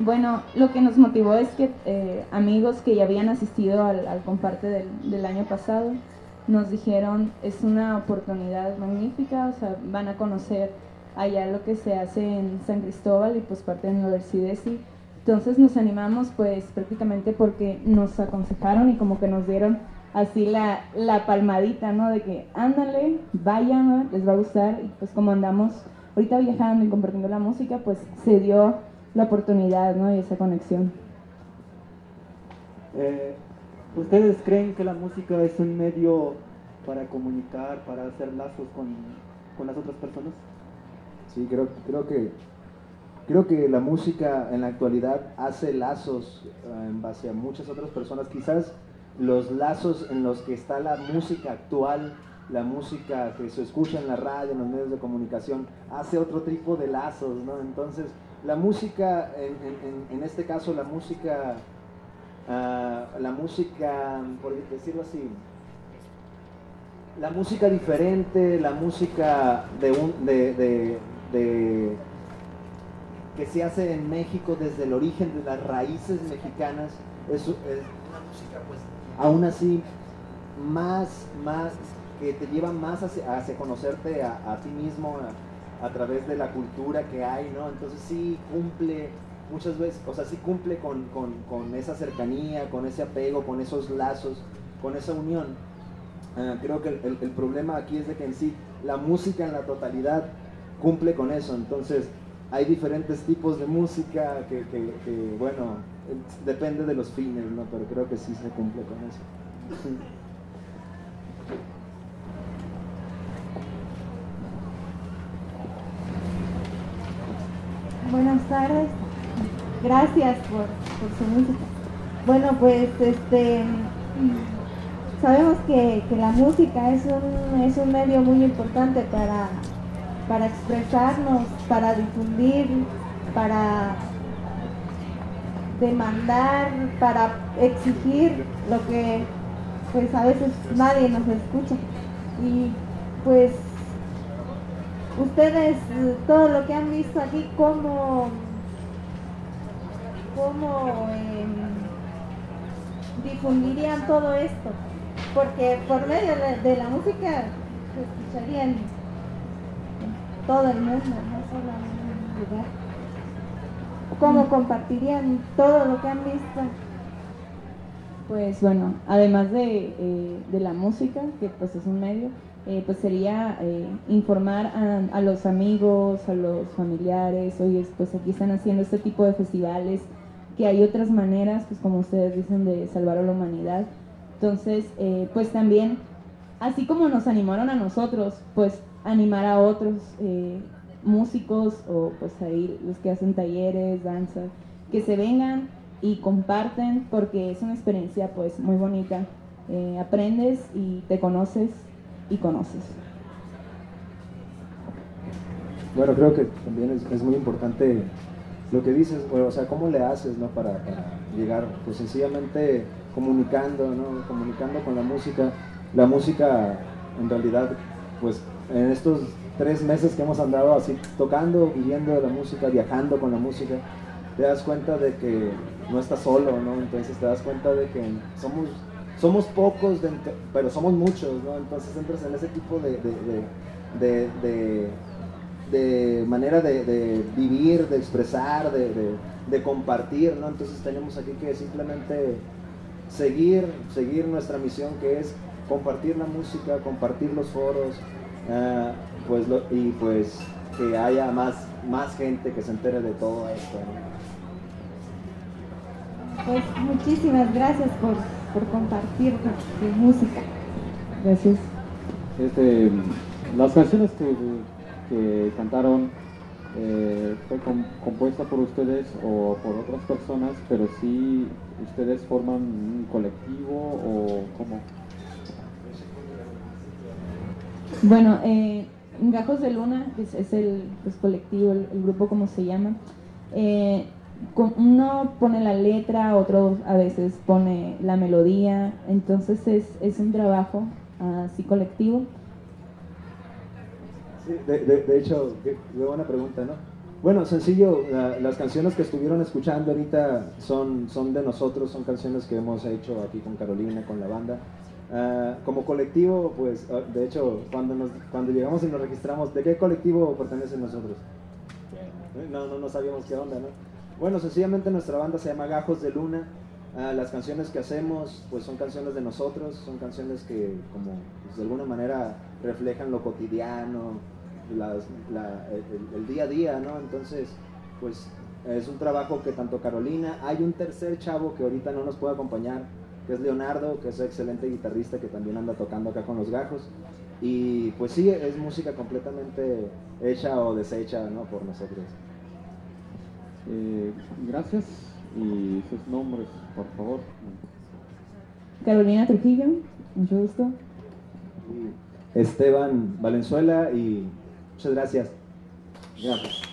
Bueno, lo que nos motivó es que amigos que ya habían asistido al comparte del año pasado nos dijeron es una oportunidad magnífica, o sea, van a conocer allá lo que se hace en San Cristóbal y pues parte de la Universidad sí. Entonces nos animamos pues prácticamente porque nos aconsejaron y como que nos dieron así la palmadita, ¿no? De que ándale, vayan, ¿no? Les va a gustar y pues como andamos ahorita viajando y compartiendo la música, pues se dio la oportunidad, ¿no? Y esa conexión. ¿Ustedes creen que la música es un medio para comunicar, para hacer lazos con las otras personas? Sí, creo que la música en la actualidad hace lazos en base a muchas otras personas. Quizás los lazos en los que está la música actual, la música que se escucha en la radio, en los medios de comunicación, hace otro tipo de lazos, ¿no? Entonces, la música, en este caso, la música, por decirlo así, la música diferente, la música que se hace en México desde el origen de las raíces mexicanas, es una música pues aún así más que te lleva más hacia conocerte a ti mismo a través de la cultura que hay, ¿no? Entonces sí cumple muchas veces, o sea, sí cumple con esa cercanía, con ese apego, con esos lazos, con esa unión. Creo que el problema aquí es de que en sí la música en la totalidad cumple con eso. Entonces hay diferentes tipos de música que bueno, depende de los fines, ¿no? Pero creo que sí se cumple con eso. Buenas tardes, gracias por su música. Bueno, pues sabemos que la música es un medio muy importante para expresarnos, para difundir, para demandar, para exigir lo que pues a veces nadie nos escucha. Y pues ustedes, todo lo que han visto aquí, ¿cómo difundirían todo esto? Porque por medio de la música se escucharía en todo el mundo, no solo en un lugar. ¿Cómo compartirían todo lo que han visto? Pues bueno, además de la música, que pues es un medio, pues sería informar a los amigos, a los familiares, oye, pues aquí están haciendo este tipo de festivales, que hay otras maneras, pues como ustedes dicen, de salvar a la humanidad. Entonces, pues también, así como nos animaron a nosotros, pues animar a otros músicos o pues ahí los que hacen talleres, danza, que se vengan y comparten porque es una experiencia pues muy bonita. Aprendes y te conoces y conoces. Bueno, creo que también es muy importante lo que dices, o sea, cómo le haces, ¿no? Para llegar, pues sencillamente comunicando, ¿no? Comunicando con la música. La música, en realidad, pues en estos 3 meses que hemos andado así tocando, viviendo de la música, viajando con la música, te das cuenta de que no estás solo, ¿no? Entonces te das cuenta de que somos pocos, pero somos muchos, ¿no? Entonces entras en ese tipo de manera de vivir, de expresar, de compartir, ¿no? Entonces tenemos aquí que simplemente seguir nuestra misión, que es compartir la música, compartir los foros, y pues que haya más gente que se entere de todo esto, ¿no? Pues muchísimas gracias por compartir tu música. Gracias. Las canciones que cantaron fue compuesta por ustedes o por otras personas, pero sí ustedes forman un colectivo o cómo. Bueno, Gajos de Luna es el pues, colectivo, el grupo como se llama. Uno pone la letra, otro a veces pone la melodía, entonces es un trabajo así colectivo. Sí, de hecho, qué buena pregunta, ¿no? Bueno, sencillo, las canciones que estuvieron escuchando ahorita son de nosotros, son canciones que hemos hecho aquí con Carolina, con la banda. Como colectivo, pues, de hecho, cuando llegamos y nos registramos, ¿de qué colectivo pertenecen nosotros? No sabíamos qué onda, ¿no? Bueno, sencillamente nuestra banda se llama Gajos de Luna. Las canciones que hacemos, pues son canciones de nosotros, son canciones que como pues, de alguna manera reflejan lo cotidiano, el día a día, ¿no? Entonces, pues es un trabajo que tanto Carolina, hay un tercer chavo que ahorita no nos puede acompañar, que es Leonardo, que es un excelente guitarrista que también anda tocando acá con los Gajos, y pues sí, es música completamente hecha o deshecha, ¿no? Por nosotros. Gracias, y sus nombres, por favor. Carolina Trujillo, mucho gusto. Esteban Valenzuela, y muchas gracias. Gracias.